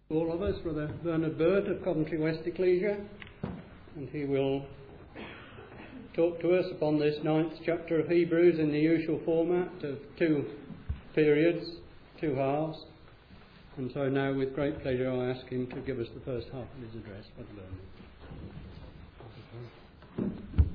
All of us, Brother Bernard Bird of Coventry West Ecclesia, and he will talk to us upon this 9th chapter of Hebrews in the usual format of 2 periods, 2 halves. And so now, with great pleasure, I ask him to give us the first half of his address. Brother Bernard.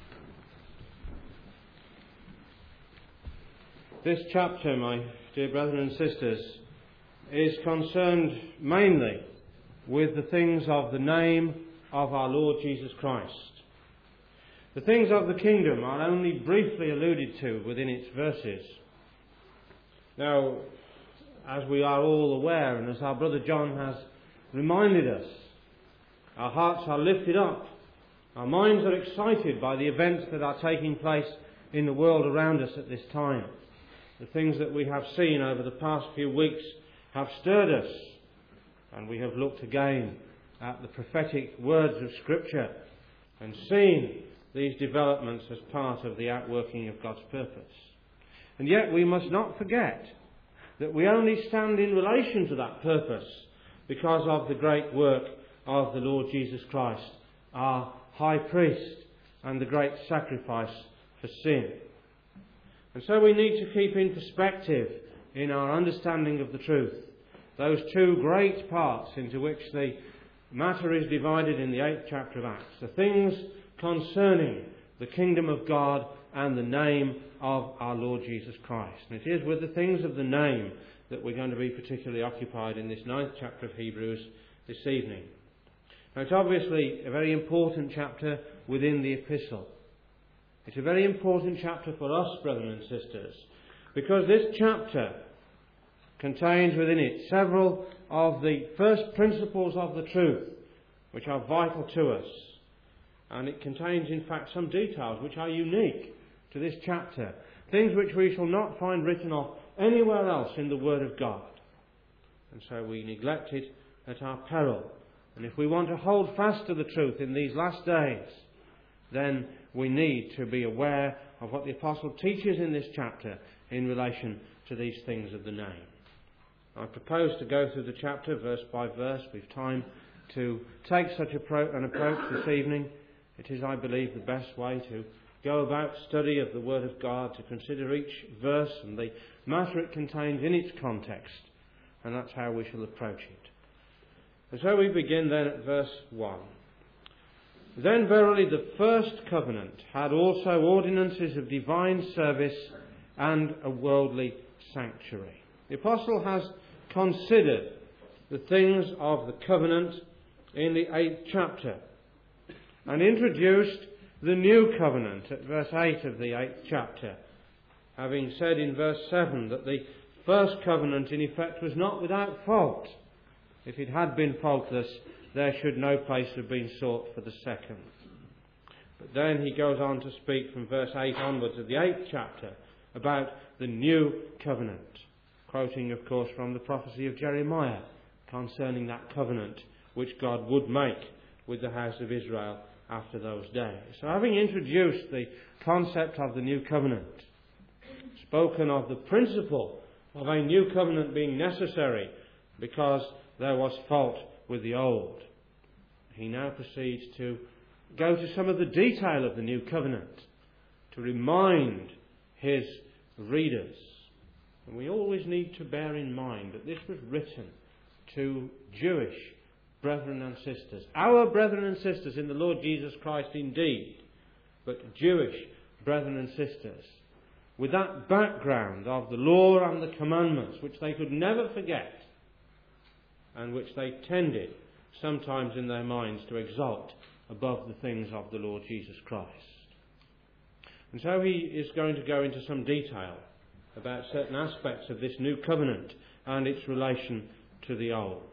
This chapter, my dear brethren and sisters, is concerned mainly with the things of the name of our Lord Jesus Christ. The things of the kingdom are only briefly alluded to within its verses. Now, as we are all aware, and as our brother John has reminded us, our hearts are lifted up, our minds are excited by the events that are taking place in the world around us at this time. The things that we have seen over the past few weeks have stirred us, and we have looked again at the prophetic words of Scripture and seen these developments as part of the outworking of God's purpose. And yet we must not forget that we only stand in relation to that purpose because of the great work of the Lord Jesus Christ, our High Priest, and the great sacrifice for sin. And so we need to keep in perspective in our understanding of the truth those 2 great parts into which the matter is divided in the 8th chapter of Acts. The things concerning the kingdom of God and the name of our Lord Jesus Christ. And it is with the things of the name that we're going to be particularly occupied in this 9th chapter of Hebrews this evening. Now, it's obviously a very important chapter within the epistle. It's a very important chapter for us, brethren and sisters, because this chapter contains within it several of the first principles of the truth which are vital to us. And it contains, in fact, some details which are unique to this chapter, things which we shall not find written off anywhere else in the Word of God. And so we neglect it at our peril. And if we want to hold fast to the truth in these last days, then we need to be aware of what the Apostle teaches in this chapter in relation to these things of the name. I propose to go through the chapter verse by verse. We've time to take such an approach this evening. It is, I believe, the best way to go about study of the Word of God, to consider each verse and the matter it contains in its context. And that's how we shall approach it. And so we begin then at verse 1. Then verily the first covenant had also ordinances of divine service and a worldly sanctuary. The Apostle has considered the things of the covenant in the 8th chapter and introduced the new covenant at verse 8 of the 8th chapter, having said in verse 7 that the first covenant in effect was not without fault. If it had been faultless, there should no place have been sought for the second. But then he goes on to speak from verse 8 onwards of the 8th chapter about the new covenant, quoting, of course, from the prophecy of Jeremiah concerning that covenant which God would make with the house of Israel after those days. So having introduced the concept of the new covenant, spoken of the principle of a new covenant being necessary because there was fault with the old, he now proceeds to go to some of the detail of the new covenant to remind his readers. And we always need to bear in mind that this was written to Jewish brethren and sisters, our brethren and sisters in the Lord Jesus Christ indeed, but Jewish brethren and sisters, with that background of the law and the commandments which they could never forget and which they tended sometimes in their minds to exalt above the things of the Lord Jesus Christ. And so he is going to go into some detail about certain aspects of this new covenant and its relation to the old.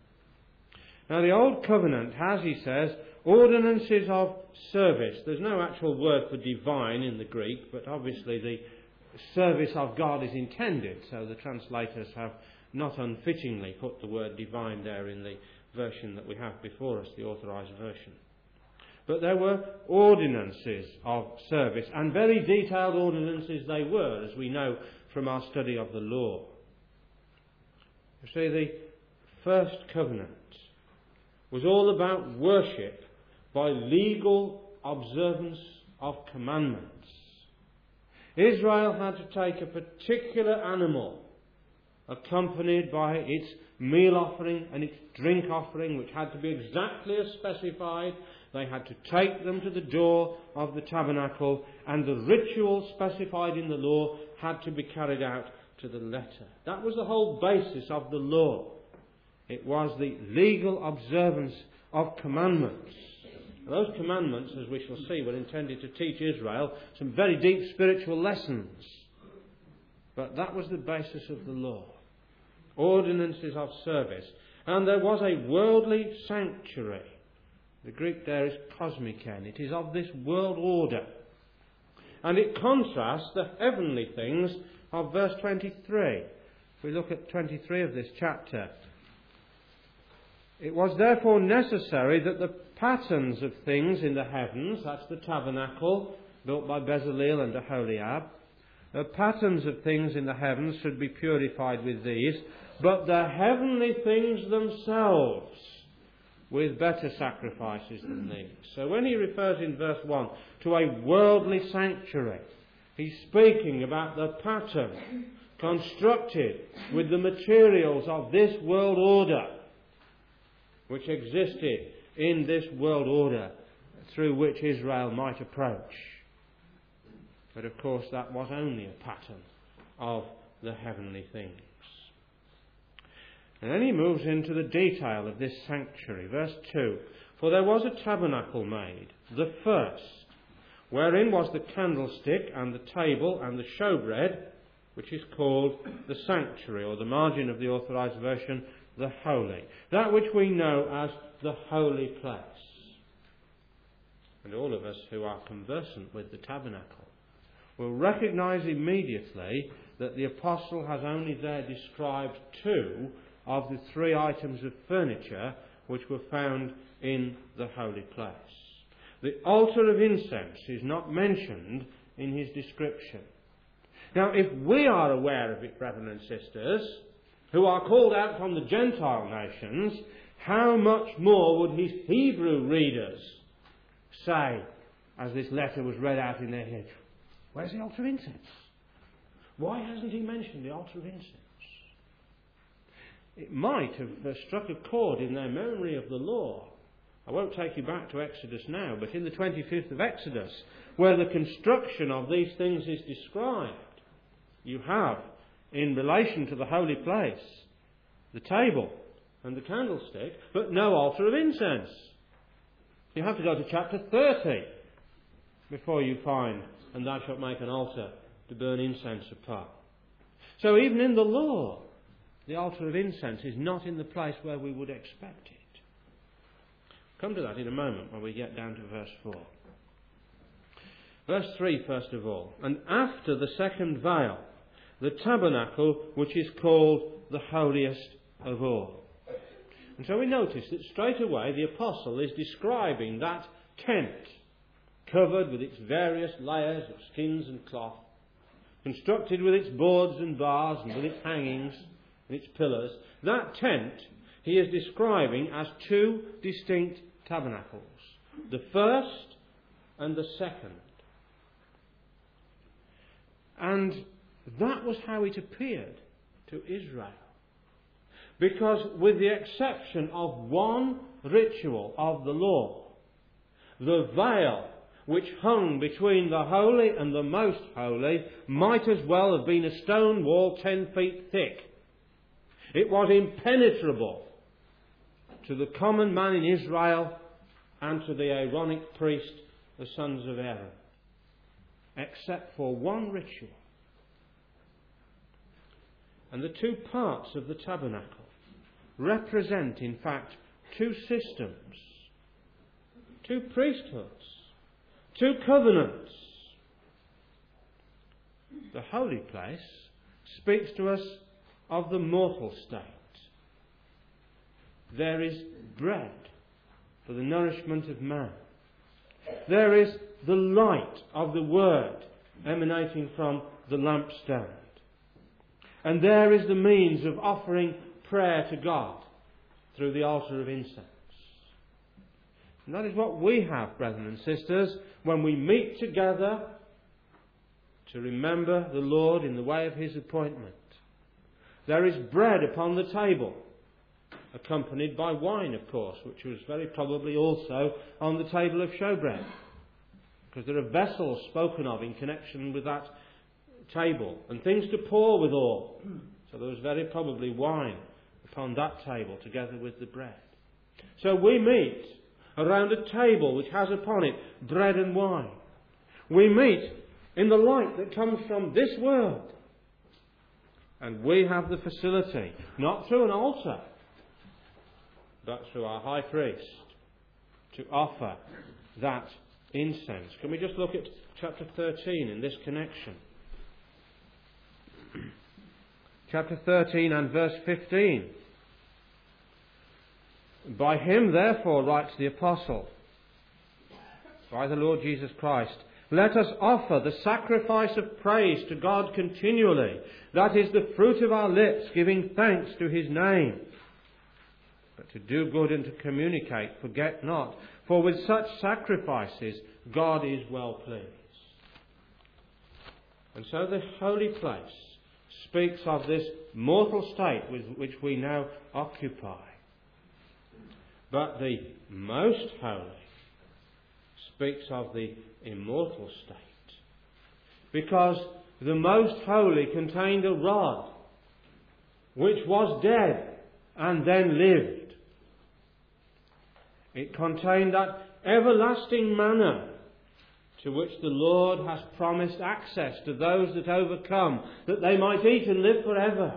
Now, the old covenant has, he says, ordinances of service. There's no actual word for divine in the Greek, but obviously the service of God is intended, so the translators have not unfittingly put the word divine there in the version that we have before us, the authorised version. But there were ordinances of service, and very detailed ordinances they were, as we know from our study of the law. You see, the first covenant was all about worship by legal observance of commandments. Israel had to take a particular animal, accompanied by its meal offering and its drink offering, which had to be exactly as specified. They had to take them to the door of the tabernacle, and the ritual specified in the law had to be carried out to the letter. That was the whole basis of the law. It was the legal observance of commandments. Those commandments, as we shall see, were intended to teach Israel some very deep spiritual lessons. But that was the basis of the law. Ordinances of service. And there was a worldly sanctuary. The Greek there is kosmikon. It is of this world order. And it contrasts the heavenly things of verse 23. If we look at 23 of this chapter. It was therefore necessary that the patterns of things in the heavens, that's the tabernacle built by Bezalel and Aholiab, the patterns of things in the heavens should be purified with these, but the heavenly things themselves with better sacrifices than these. So when he refers in verse 1 to a worldly sanctuary, he's speaking about the pattern constructed with the materials of this world order, which existed in this world order through which Israel might approach. But of course that was only a pattern of the heavenly things. And then he moves into the detail of this sanctuary. Verse 2. For there was a tabernacle made, the first, wherein was the candlestick and the table and the showbread, which is called the sanctuary, or the margin of the Authorized Version, the holy. That which we know as the holy place. And all of us who are conversant with the tabernacle will recognise immediately that the apostle has only there described two of the three items of furniture which were found in the holy place. The altar of incense is not mentioned in his description. Now, if we are aware of it, brethren and sisters, who are called out from the Gentile nations, how much more would his Hebrew readers say, as this letter was read out in their head, where's the altar of incense? Why hasn't he mentioned the altar of incense? It might have struck a chord in their memory of the law. I won't take you back to Exodus now, but in the 25th of Exodus, where the construction of these things is described, you have, in relation to the holy place, the table and the candlestick, but no altar of incense. You have to go to chapter 30 before you find, and thou shalt make an altar to burn incense upon. So even in the law, the altar of incense is not in the place where we would expect it. Come to that in a moment when we get down to verse 4. Verse 3, first of all. And after the second veil, the tabernacle which is called the holiest of all. And so we notice that straight away the apostle is describing that tent, covered with its various layers of skins and cloth, constructed with its boards and bars and with its hangings and its pillars. That tent he is describing as two distinct tabernacles, the first and the second. And that was how it appeared to Israel. Because with the exception of one ritual of the law, the veil which hung between the holy and the most holy might as well have been a stone wall 10 feet thick. It was impenetrable to the common man in Israel and to the Aaronic priest, the sons of Aaron, except for one ritual. And the two parts of the tabernacle represent, in fact, two systems, two priesthoods, two covenants. The holy place speaks to us of the mortal state. There is bread for the nourishment of man. There is the light of the word emanating from the lampstand. And there is the means of offering prayer to God through the altar of incense. And that is what we have, brethren and sisters, when we meet together to remember the Lord in the way of His appointment. There is bread upon the table, accompanied by wine, of course, which was very probably also on the table of showbread, because there are vessels spoken of in connection with that table, and things to pour withal. So there was very probably wine upon that table together with the bread. So we meet around a table which has upon it bread and wine. We meet in the light that comes from this world. And we have the facility, not through an altar, but through our high priest, to offer that incense. Can we just look at chapter 13 in this connection? Chapter 13 and verse 15. By Him, therefore, writes the apostle, by the Lord Jesus Christ, let us offer the sacrifice of praise to God continually. That is the fruit of our lips, giving thanks to His name. But to do good and to communicate, forget not. For with such sacrifices, God is well pleased. And so the holy place speaks of this mortal state with which we now occupy. But the most holy speaks of the immortal state, because the most holy contained a rod which was dead and then lived. It contained that everlasting manna to which the Lord has promised access to those that overcome, that they might eat and live forever.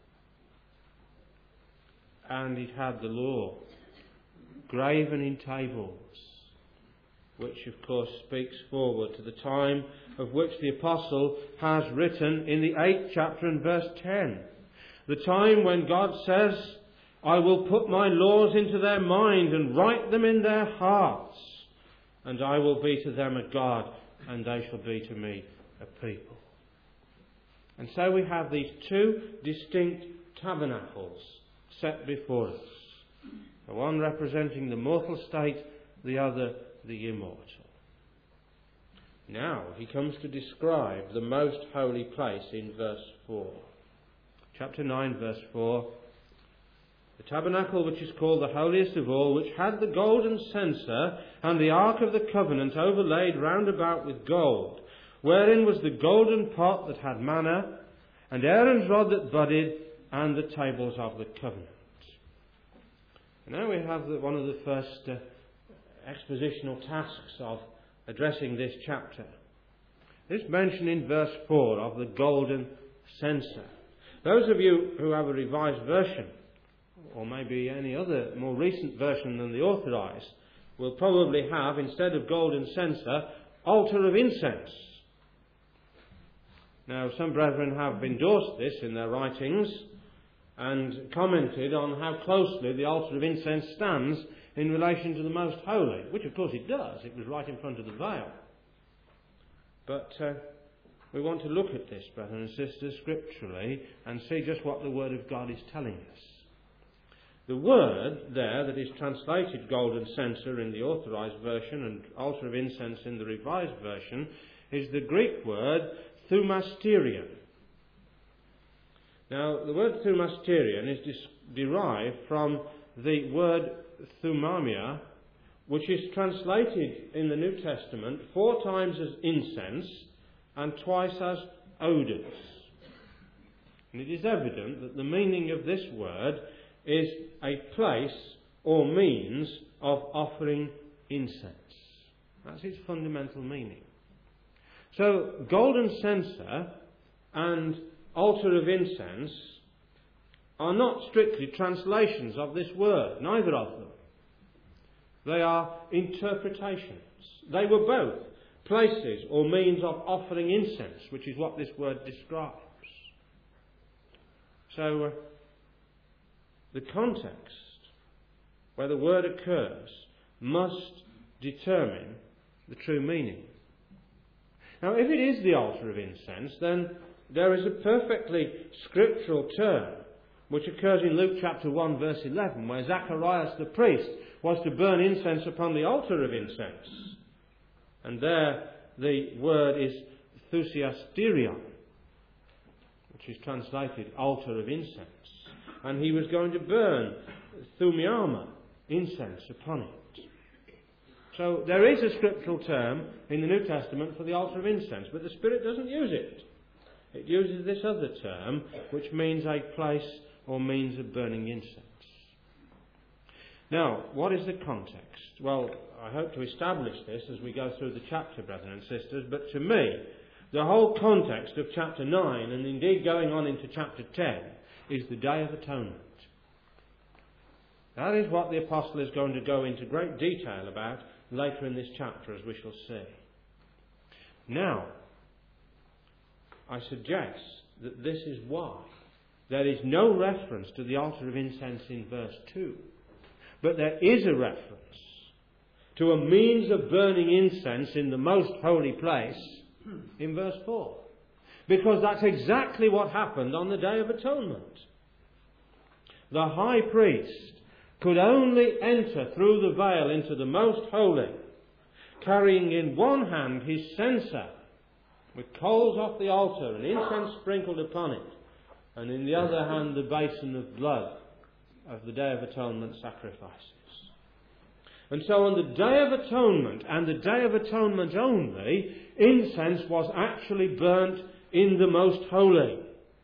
And it had the law graven in tables, which of course speaks forward to the time of which the apostle has written in the 8th chapter and verse 10. The time when God says, I will put my laws into their mind and write them in their hearts, and I will be to them a God, and they shall be to me a people. And so we have these two distinct tabernacles set before us. The one representing the mortal state, the other the immortal. Now he comes to describe the most holy place in verse 4. Chapter 9, verse 4. The tabernacle which is called the holiest of all, which had the golden censer and the ark of the covenant overlaid round about with gold, wherein was the golden pot that had manna, and Aaron's rod that budded, and the tables of the covenant. And now we have one of the first expositional tasks of addressing this chapter. This mention in verse 4 of the golden censer. Those of you who have a revised version, or maybe any other more recent version than the Authorized, will probably have, instead of golden censer, altar of incense. Now, some brethren have endorsed this in their writings and commented on how closely the altar of incense stands in relation to the most holy, which of course it does. It was right in front of the veil. But we want to look at this, brethren and sisters, scripturally, and see just what the Word of God is telling us. The word there that is translated golden censer in the Authorized version and altar of incense in the Revised version is the Greek word thumasterion. Now, the word thumasterion is derived from the word thumamia, which is translated in the New Testament 4 times as incense and twice as odours. And it is evident that the meaning of this word is a place or means of offering incense. That's its fundamental meaning. So, golden censer and altar of incense are not strictly translations of this word, neither of them. They are interpretations. They were both places or means of offering incense, which is what this word describes. So, the context where the word occurs must determine the true meaning. Now, if it is the altar of incense, then there is a perfectly scriptural term which occurs in Luke chapter 1 verse 11, where Zacharias the priest was to burn incense upon the altar of incense. And there the word is thusiasterion, which is translated altar of incense. And he was going to burn thumiama, incense, upon it. So there is a scriptural term in the New Testament for the altar of incense, but the Spirit doesn't use it. It uses this other term, which means a place or means of burning incense. Now, what is the context? Well, I hope to establish this as we go through the chapter, brethren and sisters, but to me, the whole context of chapter 9, and indeed going on into chapter 10, is the Day of Atonement. That is what the Apostle is going to go into great detail about later in this chapter, as we shall see. Now, I suggest that this is why there is no reference to the altar of incense in verse 2, but there is a reference to a means of burning incense in the most holy place in verse 4. Because that's exactly what happened on the Day of Atonement. The high priest could only enter through the veil into the most holy, carrying in one hand his censer, with coals off the altar and incense sprinkled upon it, and in the other hand the basin of blood of the Day of Atonement sacrifices. And so on the Day of Atonement, and the Day of Atonement only, incense was actually burnt in the most holy.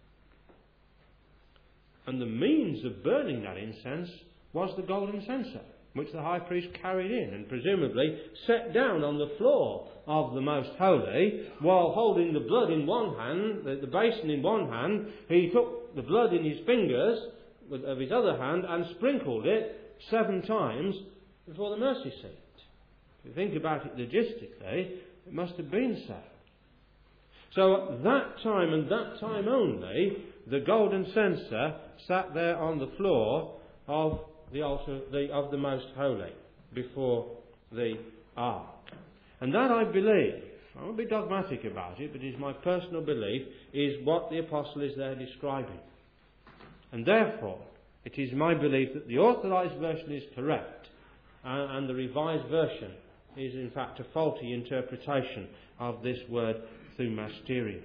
And the means of burning that incense was the golden censer, which the high priest carried in and presumably set down on the floor of the most holy, while holding the blood in one hand, the basin in one hand. He took the blood in his fingers of his other hand and sprinkled it 7 times before the mercy seat. If you think about it logistically, it must have been so. So at that time and that time only, the golden censer sat there on the floor of the altar of the most holy before the ark. And that, I believe, I won't be dogmatic about it, but it is my personal belief, is what the Apostle is there describing. And therefore, it is my belief that the authorised version is correct, and the revised version is in fact a faulty interpretation of this word thumasterion.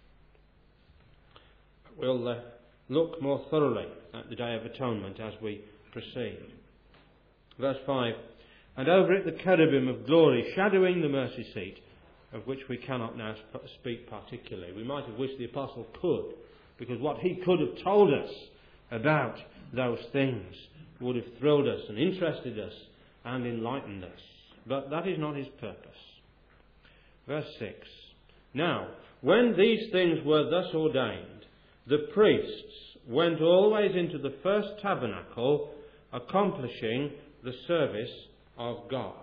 We'll look more thoroughly at the Day of Atonement as we proceed. Verse 5, and over it the cherubim of glory shadowing the mercy seat, of which we cannot now speak particularly. We might have wished the Apostle could, because what he could have told us about those things would have thrilled us and interested us and enlightened us. But that is not his purpose. Verse 6, now, when these things were thus ordained, the priests went always into the first tabernacle, accomplishing the service of God.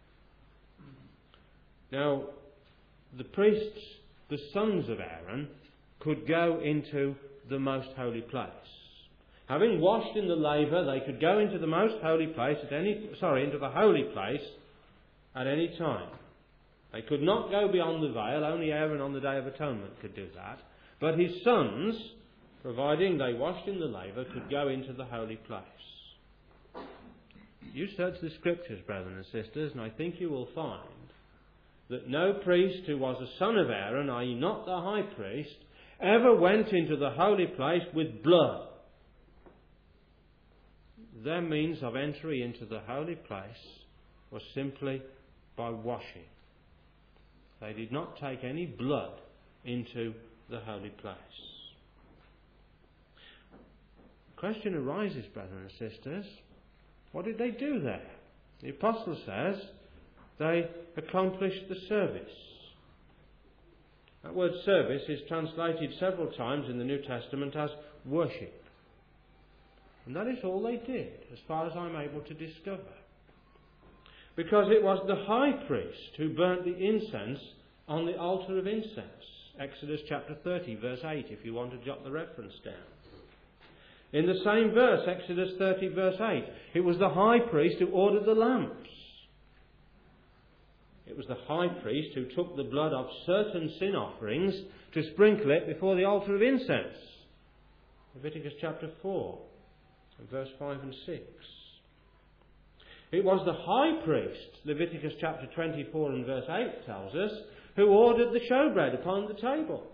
Now, the priests, the sons of Aaron, could go into the most holy place. Having washed in the laver, they could go into the most holy place into the holy place at any time. They could not go beyond the veil. Only Aaron on the Day of Atonement could do that. But his sons, providing they washed in the laver, could go into the holy place. You search the Scriptures, brethren and sisters, and I think you will find that no priest who was a son of Aaron, i.e. not the high priest, ever went into the holy place with blood. Their means of entry into the holy place was simply by washing. They did not take any blood into the holy place. The question arises, brethren and sisters, what did they do there? The Apostle says they accomplished the service. That word service is translated several times in the New Testament as worship. And that is all they did, as far as I'm able to discover. Because it was the high priest who burnt the incense on the altar of incense. Exodus chapter 30, verse 8, if you want to jot the reference down. In the same verse, Exodus 30, verse 8, it was the high priest who ordered the lamps. It was the high priest who took the blood of certain sin offerings to sprinkle it before the altar of incense. Leviticus chapter 4 and verse 5 and 6. It was the high priest, Leviticus chapter 24 and verse 8 tells us, who ordered the showbread upon the table.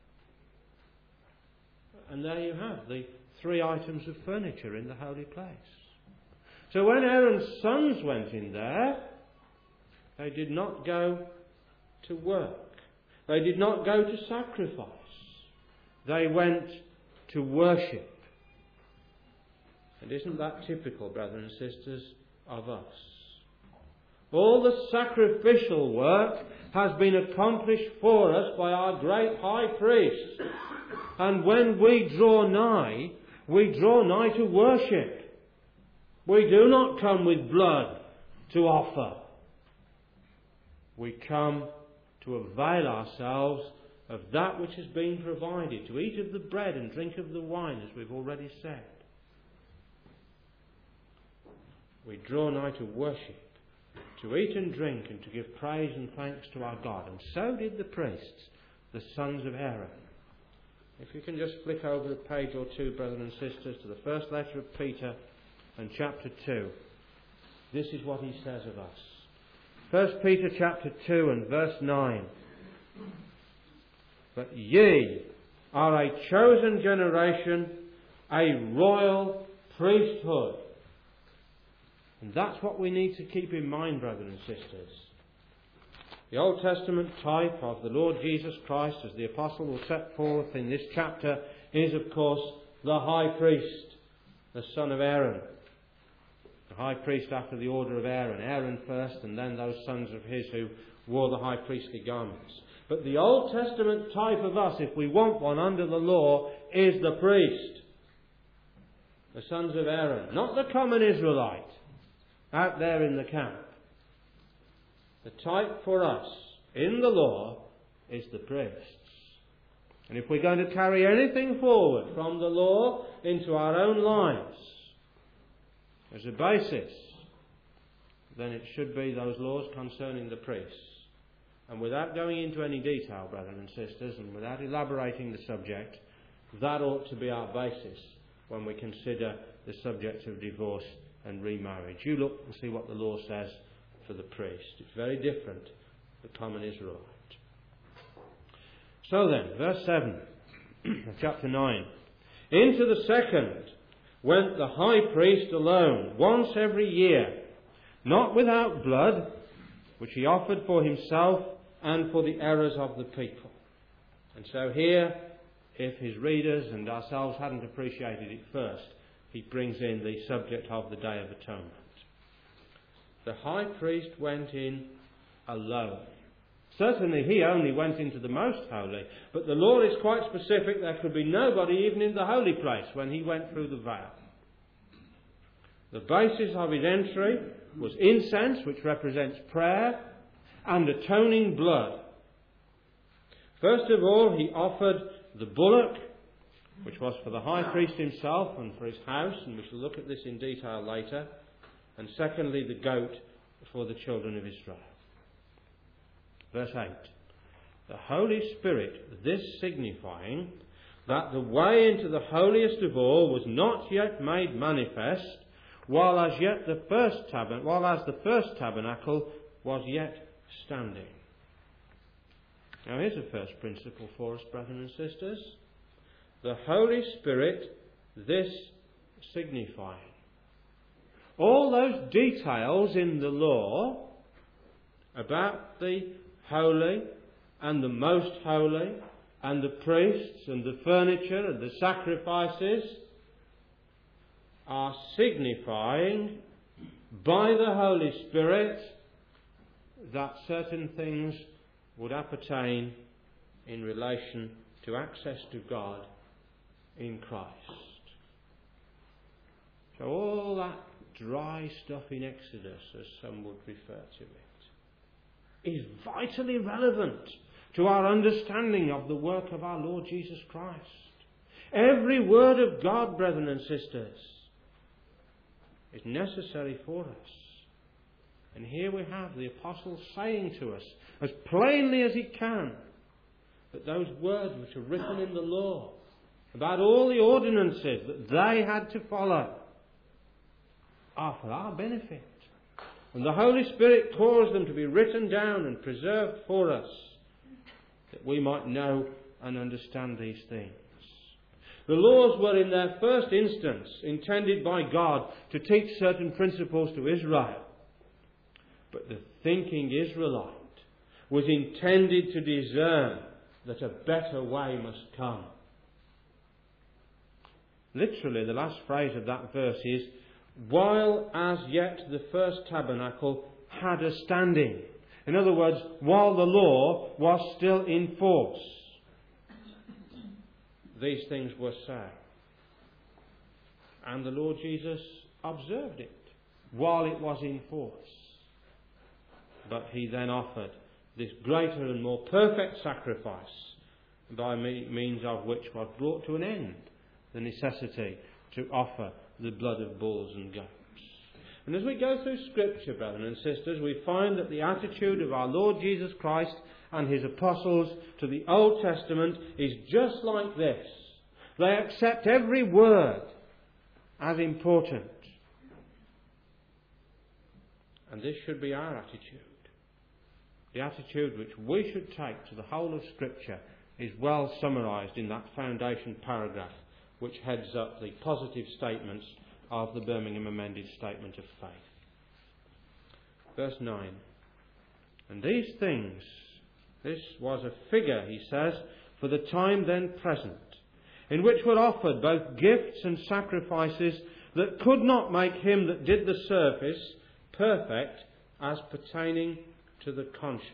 And there you have the 3 items of furniture in the holy place. So when Aaron's sons went in there, they did not go to work. They did not go to sacrifice. They went to worship. And isn't that typical, brothers and sisters, of us? All the sacrificial work has been accomplished for us by our great high priest. And when we draw nigh to worship. We do not come with blood to offer. We come to avail ourselves of that which has been provided, to eat of the bread and drink of the wine, as we've already said. We draw nigh to worship, to eat and drink, and to give praise and thanks to our God. And so did the priests, the sons of Aaron. If you can just flick over a page or two, brothers and sisters, to the first letter of Peter and chapter 2. This is what he says of us. 1 Peter chapter 2 and verse 9. But ye are a chosen generation, a royal priesthood. And that's what we need to keep in mind, brothers and sisters. The Old Testament type of the Lord Jesus Christ, as the Apostle will set forth in this chapter, is of course the high priest, the son of Aaron. The high priest after the order of Aaron. Aaron first, and then those sons of his who wore the high priestly garments. But the Old Testament type of us, if we want one under the law, is the priest. The sons of Aaron. Not the common Israelite out there in the camp. The type for us in the law is the priests. And if we're going to carry anything forward from the law into our own lives as a basis, then it should be those laws concerning the priests. And without going into any detail, brothers and sisters, and without elaborating the subject, that ought to be our basis when we consider the subject of divorce and remarriage. You look and see what the law says for the priest. It's very different to the common Israelite. So then, verse 7 of chapter 9. Into the second went the high priest alone, once every year, not without blood, which he offered for himself and for the errors of the people. And so here, if his readers and ourselves hadn't appreciated it first, he brings in the subject of the Day of Atonement. The high priest went in alone. Certainly he only went into the most holy, but the Lord is quite specific. There could be nobody even in the holy place when he went through the veil. The basis of his entry was incense, which represents prayer, and atoning blood. First of all, he offered the bullock, which was for the high priest himself and for his house, and we shall look at this in detail later. And secondly, the goat for the children of Israel. Verse 8. The Holy Spirit, this signifying that the way into the holiest of all was not yet made manifest, while as the first tabernacle was yet standing. Now here's a first principle for us, brothers and sisters. The Holy Spirit, this signifying. All those details in the law about the holy and the most holy and the priests and the furniture and the sacrifices are signifying by the Holy Spirit that certain things would appertain in relation to access to God in Christ. So all that dry stuff in Exodus, as some would refer to it, is vitally relevant to our understanding of the work of our Lord Jesus Christ. Every word of God, brethren and sisters, is necessary for us. And here we have the Apostle saying to us, as plainly as he can, that those words which are written in the law about all the ordinances that they had to follow, are for our benefit. And the Holy Spirit caused them to be written down and preserved for us, that we might know and understand these things. The laws were in their first instance intended by God to teach certain principles to Israel. But the thinking Israelite was intended to discern that a better way must come. Literally, the last phrase of that verse is, while as yet the first tabernacle had a standing. In other words, while the law was still in force, these things were so. And the Lord Jesus observed it while it was in force. But he then offered this greater and more perfect sacrifice, by means of which was brought to an end the necessity to offer the blood of bulls and goats. And as we go through Scripture, brethren and sisters, we find that the attitude of our Lord Jesus Christ and his apostles to the Old Testament is just like this. They accept every word as important. And this should be our attitude. The attitude which we should take to the whole of Scripture is well summarised in that foundation paragraph which heads up the positive statements of the Birmingham Amended Statement of Faith. Verse 9. And these things, this was a figure, he says, for the time then present, in which were offered both gifts and sacrifices that could not make him that did the service perfect as pertaining to the conscience.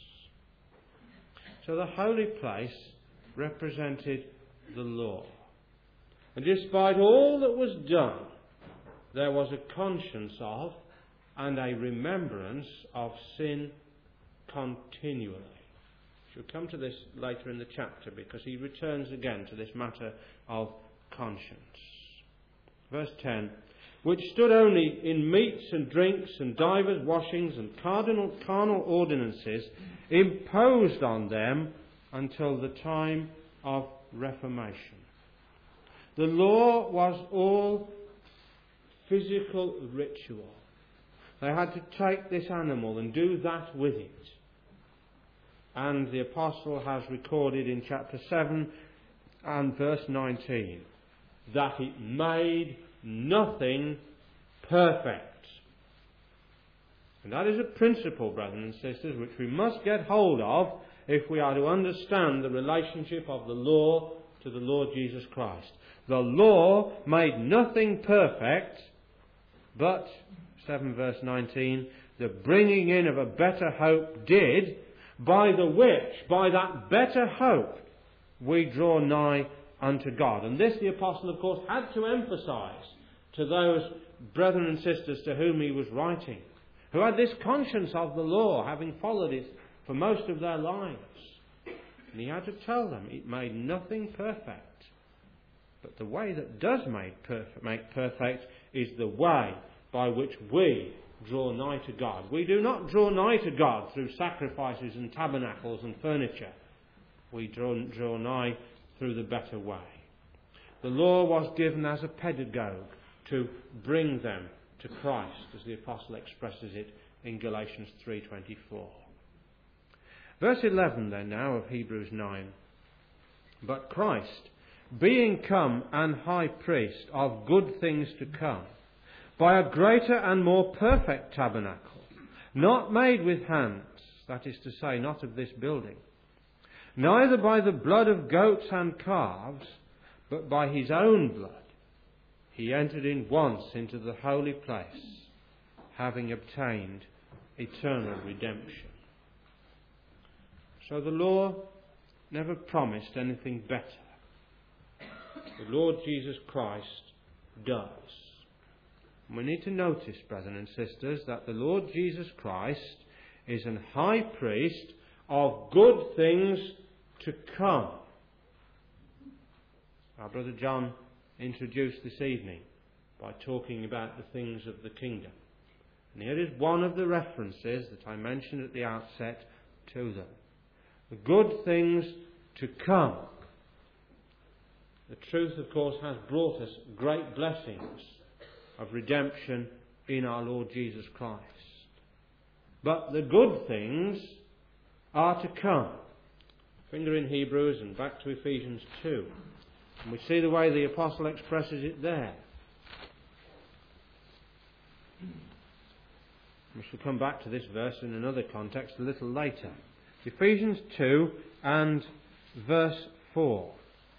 So the holy place represented the law. And despite all that was done, there was a conscience of and a remembrance of sin continually. We'll come to this later in the chapter, because he returns again to this matter of conscience. Verse 10. Which stood only in meats and drinks and divers washings and carnal ordinances imposed on them until the time of Reformation. The law was all physical ritual. They had to take this animal and do that with it. And the Apostle has recorded in chapter 7 and verse 19 that it made nothing perfect. And that is a principle, brethren and sisters, which we must get hold of if we are to understand the relationship of the law to the Lord Jesus Christ. The law made nothing perfect, but, 7 verse 19, the bringing in of a better hope did, by the which, by that better hope, we draw nigh unto God. And this the Apostle, of course, had to emphasise to those brethren and sisters to whom he was writing, who had this conscience of the law, having followed it for most of their lives. And he had to tell them it made nothing perfect. But the way that does make perfect is the way by which we draw nigh to God. We do not draw nigh to God through sacrifices and tabernacles and furniture. We draw nigh through the better way. The law was given as a pedagogue to bring them to Christ, as the Apostle expresses it in Galatians 3:24. Verse 11 then now of Hebrews 9. But Christ, being come an high priest of good things to come, by a greater and more perfect tabernacle, not made with hands, that is to say, not of this building, neither by the blood of goats and calves, but by his own blood, he entered in once into the holy place, having obtained eternal redemption. So the law never promised anything better. The Lord Jesus Christ does. We need to notice, brethren and sisters, that the Lord Jesus Christ is an high priest of good things to come. Our brother John introduced this evening by talking about the things of the kingdom. And here is one of the references that I mentioned at the outset to them. The good things to come. The truth, of course, has brought us great blessings of redemption in our Lord Jesus Christ. But the good things are to come. Finger in Hebrews and back to Ephesians 2. And we see the way the apostle expresses it there. We shall come back to this verse in another context a little later. Ephesians 2 and verse 4.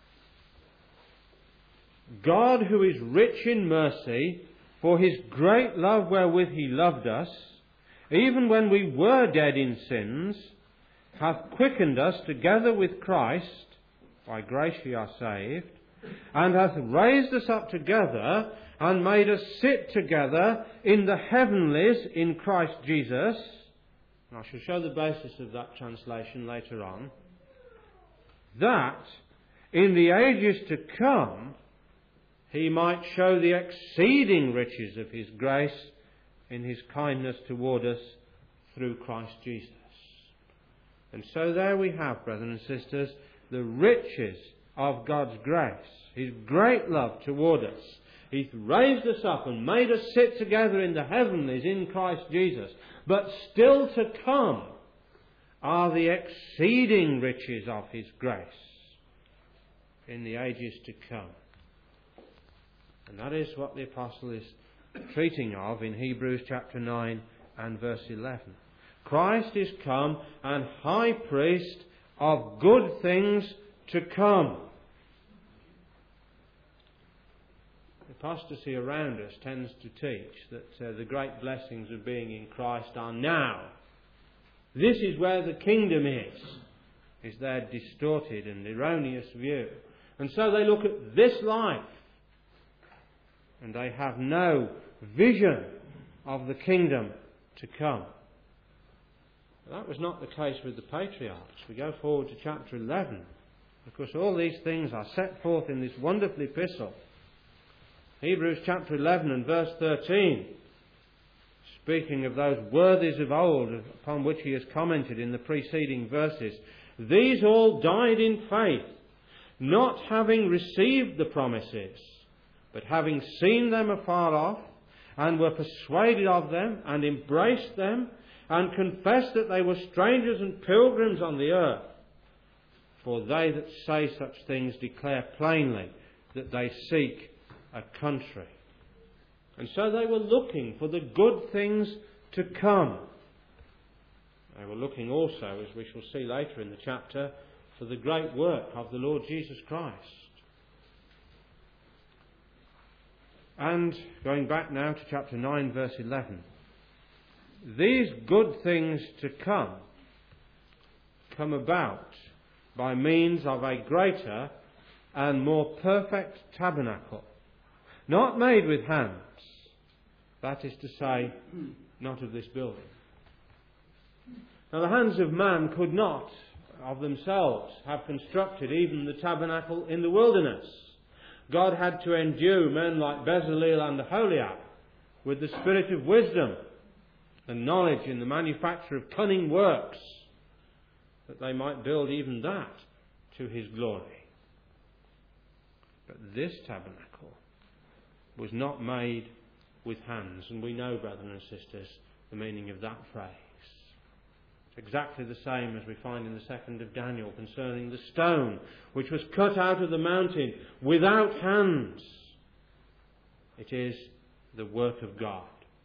God, who is rich in mercy, for his great love wherewith he loved us, even when we were dead in sins, hath quickened us together with Christ, by grace ye are saved, and hath raised us up together, and made us sit together in the heavenlies in Christ Jesus. And I shall show the basis of that translation later on. That, in the ages to come, he might show the exceeding riches of his grace in his kindness toward us through Christ Jesus. And so there we have, brethren and sisters, the riches of God's grace, his great love toward us. He's raised us up and made us sit together in the heavenlies in Christ Jesus. But still to come are the exceeding riches of his grace in the ages to come. And that is what the apostle is treating of in Hebrews chapter 9 and verse 11. Christ is come and high priest of good things to come. The apostasy around us tends to teach that the great blessings of being in Christ are now. This is where the kingdom is their distorted and erroneous view. And so they look at this life and they have no vision of the kingdom to come. That was not the case with the patriarchs. We go forward to chapter 11. Of course, all these things are set forth in this wonderful epistle. Hebrews chapter 11 and verse 13, speaking of those worthies of old upon which he has commented in the preceding verses. These all died in faith, not having received the promises, but having seen them afar off, and were persuaded of them, and embraced them, and confessed that they were strangers and pilgrims on the earth. For they that say such things declare plainly that they seek a country. And so they were looking for the good things to come. They were looking also, as we shall see later in the chapter, for the great work of the Lord Jesus Christ. And going back now to chapter 9 verse 11. These good things to come about by means of a greater and more perfect tabernacle, not made with hands, that is to say, not of this building. Now the hands of man could not of themselves have constructed even the tabernacle in the wilderness. God had to endue men like Bezaleel and Aholiab with the spirit of wisdom and knowledge in the manufacture of cunning works, that they might build even that to his glory. But this tabernacle was not made with hands, and we know, brethren and sisters, the meaning of that phrase. It's exactly the same as we find in the 2nd of Daniel concerning the stone which was cut out of the mountain without hands. It is the work of God.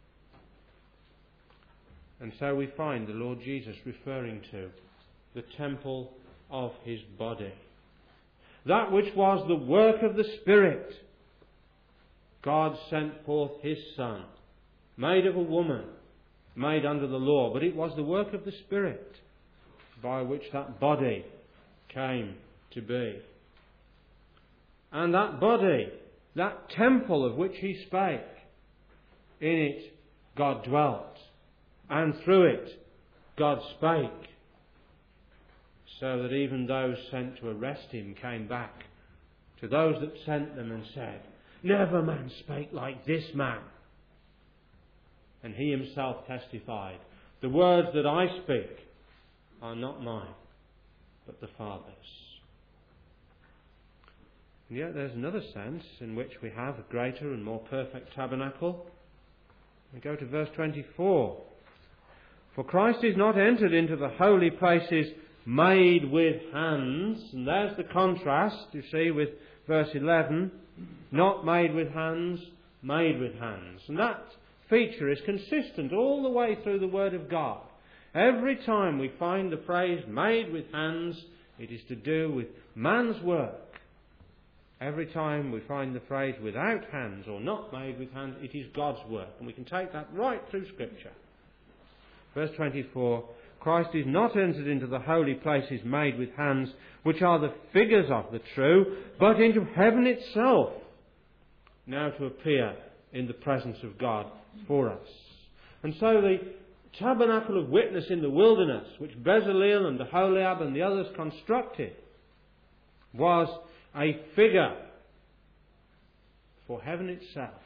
And so we find the Lord Jesus referring to the temple of his body. That which was the work of the Spirit. God sent forth his Son, made of a woman, made under the law. But it was the work of the Spirit by which that body came to be. And that body, that temple of which he spake, in it God dwelt. And through it, God spake, so that even those sent to arrest him came back to those that sent them and said, "Never man spake like this man." And he himself testified, "The words that I speak are not mine, but the Father's." And yet there's another sense in which we have a greater and more perfect tabernacle. We go to verse 24. For Christ is not entered into the holy places made with hands. And there's the contrast, you see, with verse 11. Not made with hands, made with hands. And that feature is consistent all the way through the Word of God. Every time we find the phrase made with hands, it is to do with man's work. Every time we find the phrase without hands or not made with hands, it is God's work. And we can take that right through Scripture. Verse 24, Christ is not entered into the holy places made with hands, which are the figures of the true, but into heaven itself, now to appear in the presence of God for us. And so the tabernacle of witness in the wilderness, which Bezaleel and Aholiab and the others constructed, was a figure for heaven itself,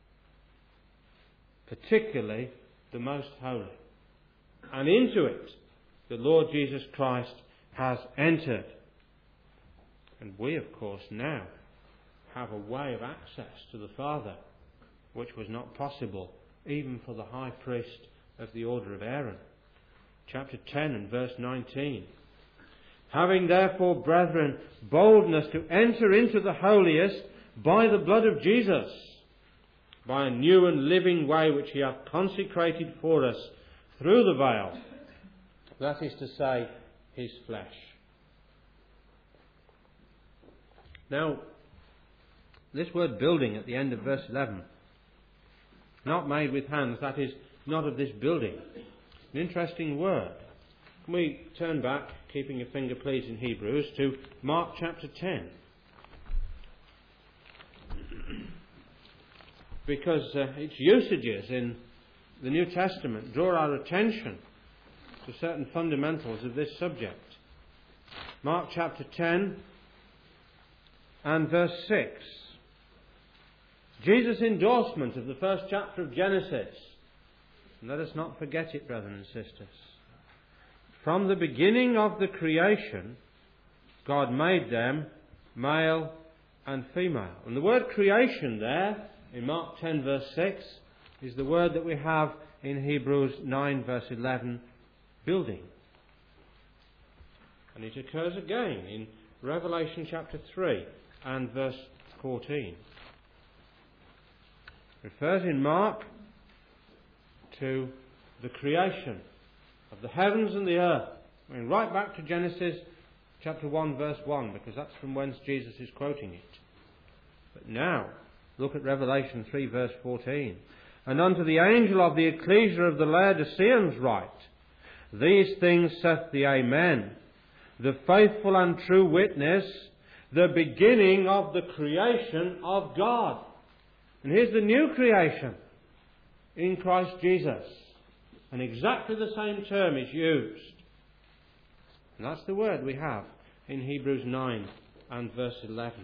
particularly the most holy. And into it the Lord Jesus Christ has entered. And we, of course, now have a way of access to the Father, which was not possible even for the high priest of the order of Aaron. Chapter 10 and verse 19. Having therefore, brethren, boldness to enter into the holiest by the blood of Jesus, by a new and living way which he hath consecrated for us through the veil, that is to say, his flesh. Now, this word building at the end of verse 11, not made with hands, that is, not of this building. An interesting word. Can we turn back, keeping your finger please in Hebrews, to Mark chapter 10? Because its usages in the New Testament draw our attention to certain fundamentals of this subject. Mark chapter 10 and verse 6. Jesus' endorsement of the first chapter of Genesis. And let us not forget it, brethren and sisters. From the beginning of the creation, God made them male and female. And the word creation there, in Mark 10 verse 6, is the word that we have in Hebrews 9 verse 11, building. And it occurs again in Revelation chapter 3 and verse 14. It refers in Mark to the creation of the heavens and the earth. I mean, right back to Genesis chapter 1 verse 1, because that's from whence Jesus is quoting it. But now, look at Revelation 3 verse 14. And unto the angel of the ecclesia of the Laodiceans write, These things saith the Amen, the faithful and true witness, the beginning of the creation of God. And here's the new creation in Christ Jesus. And exactly the same term is used. And that's the word we have in Hebrews 9 and verse 11.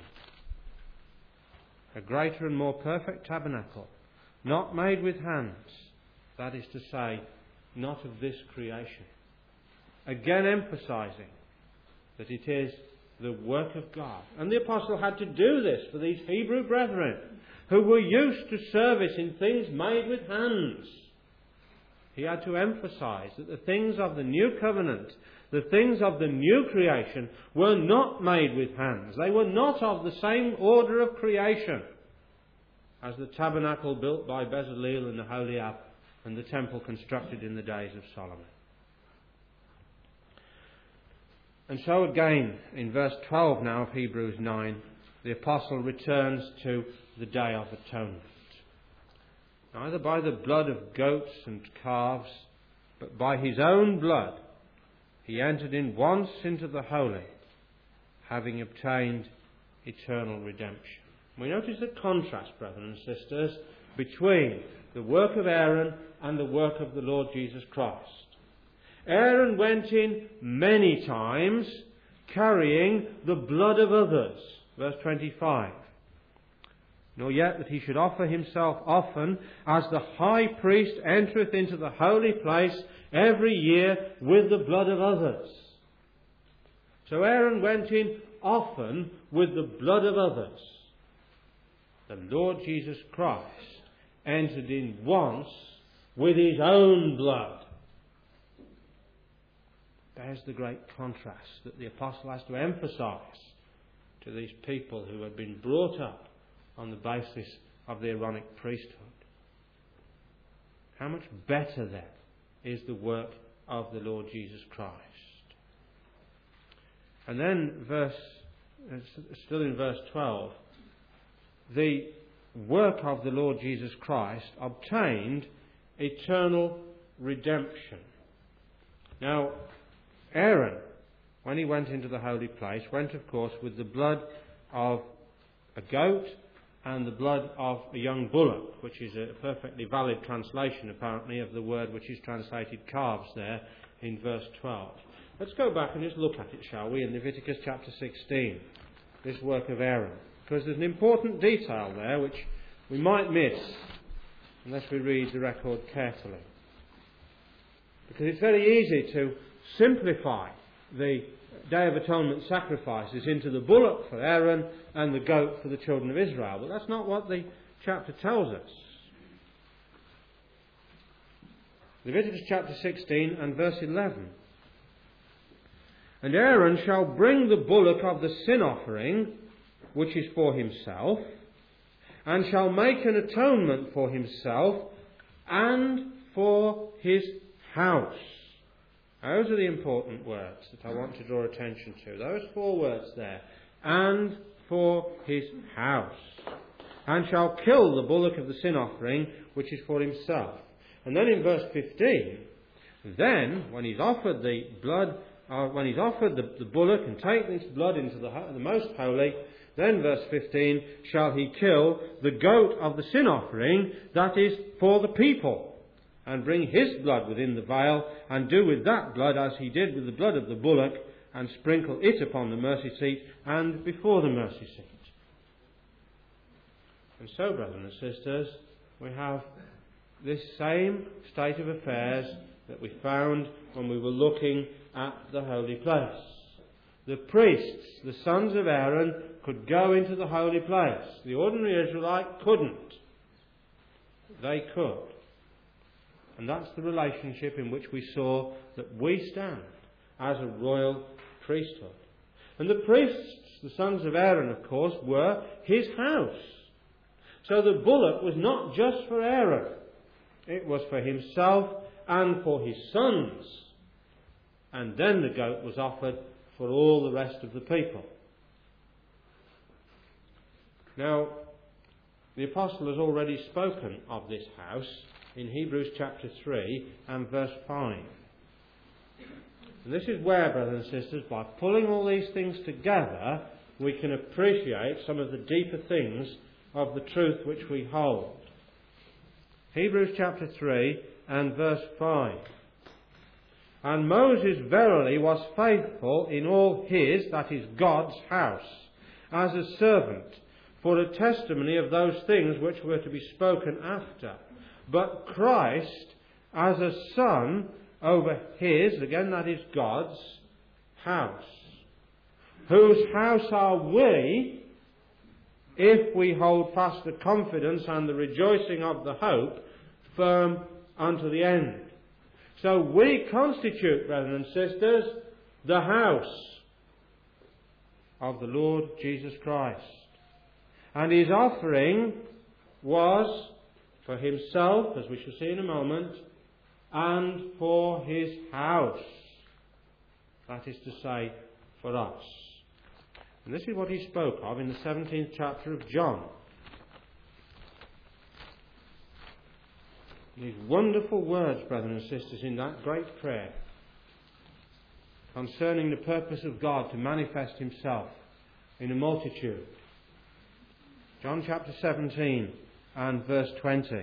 A greater and more perfect tabernacle, not made with hands, that is to say, not of this creation. Again emphasizing that it is the work of God. And the apostle had to do this for these Hebrew brethren who were used to service in things made with hands. He had to emphasize that the things of the new covenant, the things of the new creation, were not made with hands. They were not of the same order of creation as the tabernacle built by Bezaleel and Aholiab and the temple constructed in the days of Solomon. And so again, in verse 12 now of Hebrews 9, the apostle returns to the Day of Atonement. Neither by the blood of goats and calves, but by his own blood, he entered in once into the holy, having obtained eternal redemption. We notice the contrast, brethren and sisters, between the work of Aaron and the work of the Lord Jesus Christ. Aaron went in many times carrying the blood of others. Verse 25. Nor yet that he should offer himself often, as the high priest entereth into the holy place every year with the blood of others. So Aaron went in often with the blood of others, the Lord Jesus Christ entered in once with his own blood. There's the great contrast that the apostle has to emphasize to these people who had been brought up on the basis of the Aaronic priesthood. How much better then is the work of the Lord Jesus Christ. And then still in verse 12, the work of the Lord Jesus Christ obtained eternal redemption. Now, Aaron, when he went into the holy place, went, of course, with the blood of a goat and the blood of a young bullock, which is a perfectly valid translation, apparently, of the word which is translated calves there in verse 12. Let's go back and just look at it, shall we, in Leviticus chapter 16, this work of Aaron, because there's an important detail there which we might miss unless we read the record carefully. Because it's very easy to simplify the Day of Atonement sacrifices into the bullock for Aaron and the goat for the children of Israel. But that's not what the chapter tells us. Leviticus chapter 16 and verse 11. And Aaron shall bring the bullock of the sin offering, which is for himself, and shall make an atonement for himself and for his house. Those are the important words that I want to draw attention to. Those 4 words there. And for his house. And shall kill the bullock of the sin offering, which is for himself. And then in verse 15, then, when he's offered the blood, when he's offered the bullock and taken its blood into the most holy, then verse 15, shall he kill the goat of the sin offering, that is for the people, and bring his blood within the veil, and do with that blood as he did with the blood of the bullock, and sprinkle it upon the mercy seat and before the mercy seat. And so, brothers and sisters, we have this same state of affairs that we found when we were looking at the holy place. The priests, the sons of Aaron, could go into the holy place. The ordinary Israelite couldn't. They could. And that's the relationship in which we saw that we stand as a royal priesthood. And the priests, the sons of Aaron, of course, were his house. So the bullock was not just for Aaron. It was for himself and for his sons. And then the goat was offered for all the rest of the people. Now, the apostle has already spoken of this house in Hebrews chapter 3 and verse 5. And this is where, brothers and sisters, by pulling all these things together, we can appreciate some of the deeper things of the truth which we hold. Hebrews chapter 3 and verse 5. And Moses verily was faithful in all his, that is God's house, as a servant, for a testimony of those things which were to be spoken after. But Christ as a son over his, again that is God's, house. Whose house are we if we hold fast the confidence and the rejoicing of the hope firm unto the end. So we constitute, brothers and sisters, the house of the Lord Jesus Christ. And his offering was for himself, as we shall see in a moment, and for his house. That is to say, for us. And this is what he spoke of in the 17th chapter of John. These wonderful words, brothers and sisters, in that great prayer concerning the purpose of God to manifest himself in a multitude. John chapter 17 and verse 20.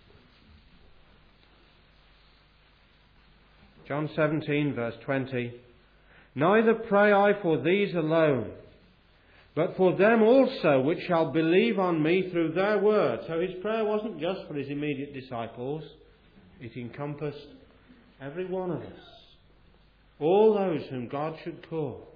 John 17 verse 20. Neither pray I for these alone, but for them also which shall believe on me through their word. So his prayer wasn't just for his immediate disciples. It encompassed every one of us. All those whom God should call.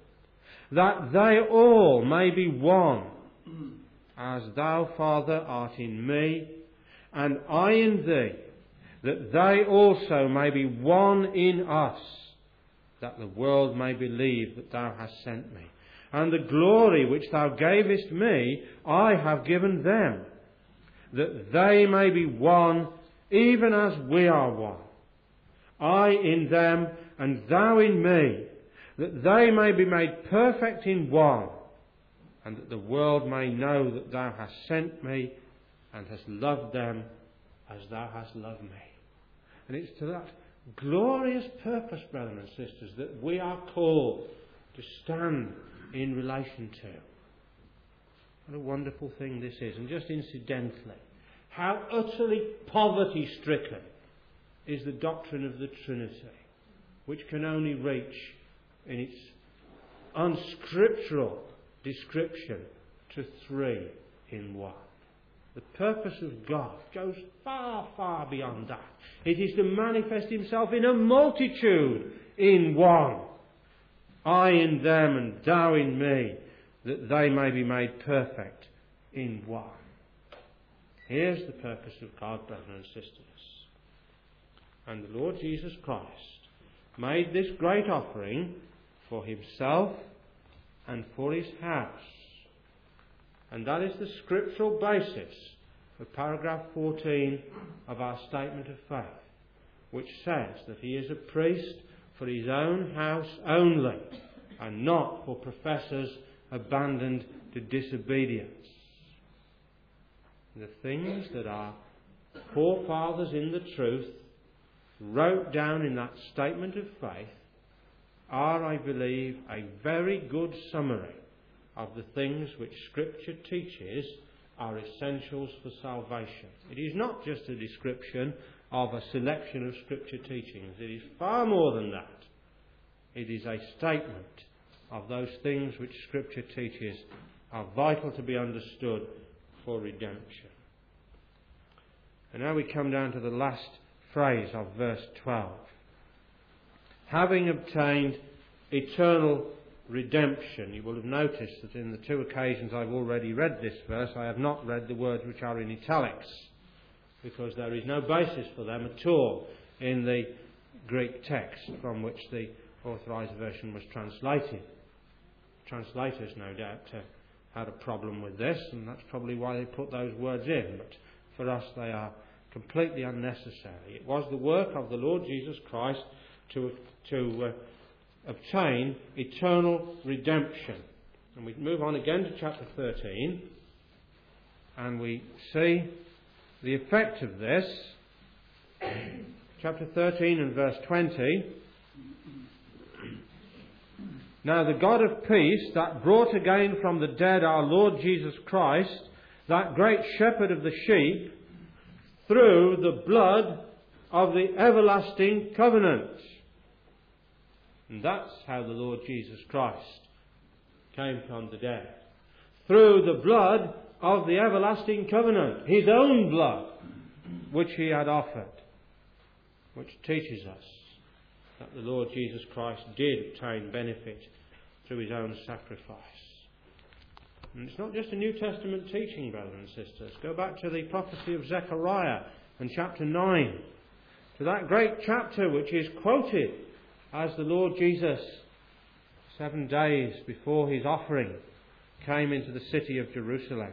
that they all may be one, as thou, Father, art in me, and I in thee, that they also may be one in us, that the world may believe that thou hast sent me. And the glory which thou gavest me, I have given them, that they may be one, even as we are one. I in them, and thou in me, that they may be made perfect in one, and that the world may know that thou hast sent me, and hast loved them as thou hast loved me. And it's to that glorious purpose, brethren and sisters, that we are called to stand in relation to. What a wonderful thing this is. And just incidentally, how utterly poverty-stricken is the doctrine of the Trinity, which can only reach in its unscriptural description to three in one. The purpose of God goes far, far beyond that. It is to manifest himself in a multitude in one. I in them and thou in me, that they may be made perfect in one. Here's the purpose of God, brethren and sisters. And the Lord Jesus Christ made this great offering for himself and for his house. And that is the scriptural basis of paragraph 14 of our statement of faith, which says that he is a priest for his own house only, and not for professors abandoned to disobedience. The things that our forefathers in the truth wrote down in that statement of faith are, I believe, a very good summary of the things which Scripture teaches are essentials for salvation. It is not just a description of a selection of Scripture teachings. It is far more than that. It is a statement of those things which Scripture teaches are vital to be understood for redemption. And now we come down to the last phrase of verse 12. Having obtained eternal redemption. You will have noticed that in the two occasions I've already read this verse, I have not read the words which are in italics, because there is no basis for them at all in the Greek text from which the Authorised Version was translated. Translators, no doubt, had a problem with this, and that's probably why they put those words in, but for us they are completely unnecessary. It was the work of the Lord Jesus Christ to obtain eternal redemption. And we move on again to chapter 13, and we see the effect of this. Chapter 13 and verse 20. Now the God of peace, that brought again from the dead our Lord Jesus Christ, that great shepherd of the sheep, through the blood of the everlasting covenant. And that's how the Lord Jesus Christ came from the dead. Through the blood of the everlasting covenant. His own blood, which he had offered. Which teaches us that the Lord Jesus Christ did obtain benefit through his own sacrifice. And it's not just a New Testament teaching, brothers and sisters. Go back to the prophecy of Zechariah and chapter 9. To that great chapter which is quoted as the Lord Jesus, 7 days before his offering, came into the city of Jerusalem.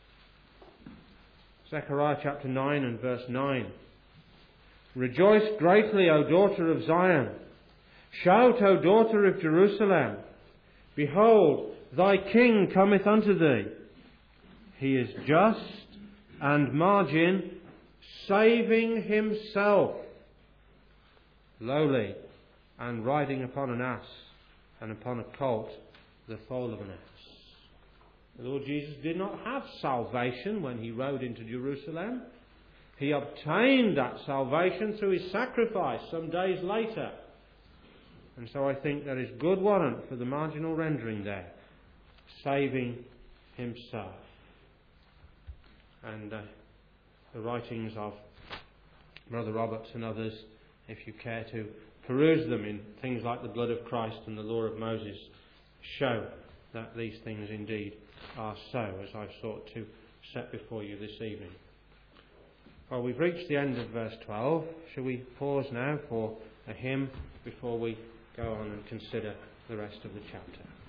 Zechariah chapter 9 and verse 9. Rejoice greatly, O daughter of Zion. Shout, O daughter of Jerusalem. Behold, thy king cometh unto thee. He is just and margin, saving himself, lowly, and riding upon an ass, and upon a colt, the foal of an ass. The Lord Jesus did not have salvation when he rode into Jerusalem. He obtained that salvation through his sacrifice some days later. And so I think there is good warrant for the marginal rendering there. Saving himself. And the writings of Brother Roberts and others, if you care to peruse them in things like the blood of Christ and the law of Moses, show that these things indeed are so, as I've sought to set before you this evening. Well, we've reached the end of verse 12. Shall we pause now for a hymn before we go on and consider the rest of the chapter?